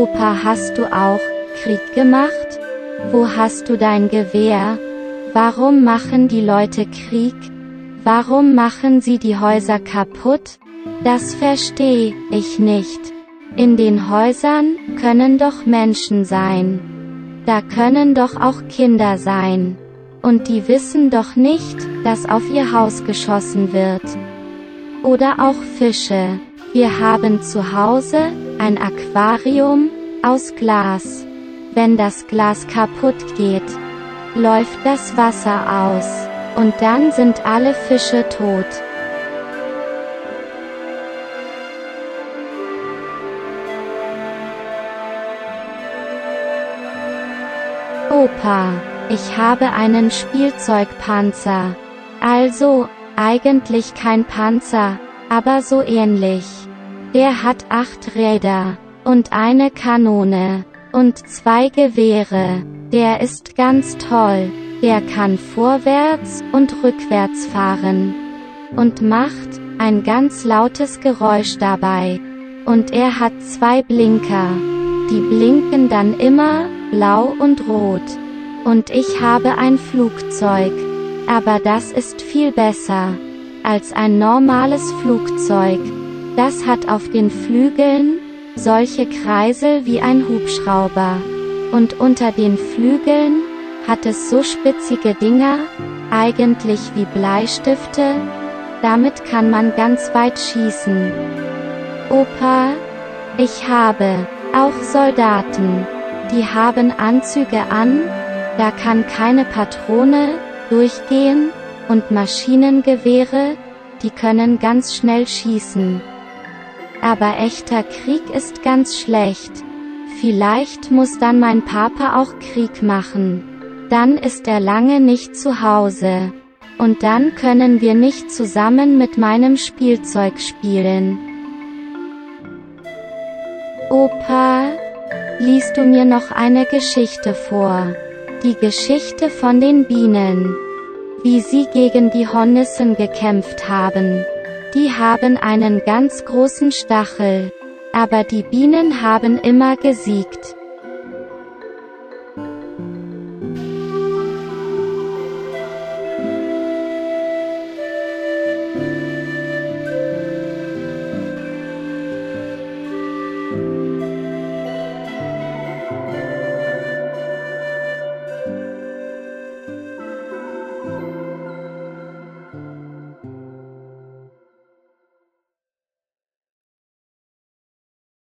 Opa, hast du auch Krieg gemacht? Wo hast du dein Gewehr? Warum machen die Leute Krieg? Warum machen sie die Häuser kaputt? Das verstehe ich nicht. In den Häusern können doch Menschen sein. Da können doch auch Kinder sein. Und die wissen doch nicht, dass auf ihr Haus geschossen wird. Oder auch Fische. Wir haben zu Hause ein Aquarium aus Glas. Wenn das Glas kaputt geht, läuft das Wasser aus. Und dann sind alle Fische tot. Opa, ich habe einen Spielzeugpanzer. Also, eigentlich kein Panzer, aber so ähnlich. Der hat 8 Räder und eine Kanone und 2 Gewehre. Der ist ganz toll. Der kann vorwärts und rückwärts fahren und macht ein ganz lautes Geräusch dabei. Und er hat 2 Blinker. Die blinken dann immer blau und rot. Und ich habe ein Flugzeug. Aber das ist viel besser als ein normales Flugzeug. Das hat auf den Flügeln solche Kreisel wie ein Hubschrauber. Und unter den Flügeln hat es so spitzige Dinger, eigentlich wie Bleistifte. Damit kann man ganz weit schießen. Opa, ich habe auch Soldaten. Die haben Anzüge an, da kann keine Patrone durchgehen, und Maschinengewehre, die können ganz schnell schießen. Aber echter Krieg ist ganz schlecht. Vielleicht muss dann mein Papa auch Krieg machen. Dann ist er lange nicht zu Hause. Und dann können wir nicht zusammen mit meinem Spielzeug spielen. Opa, liest du mir noch eine Geschichte vor? Die Geschichte von den Bienen. Wie sie gegen die Hornissen gekämpft haben. Die haben einen ganz großen Stachel. Aber die Bienen haben immer gesiegt.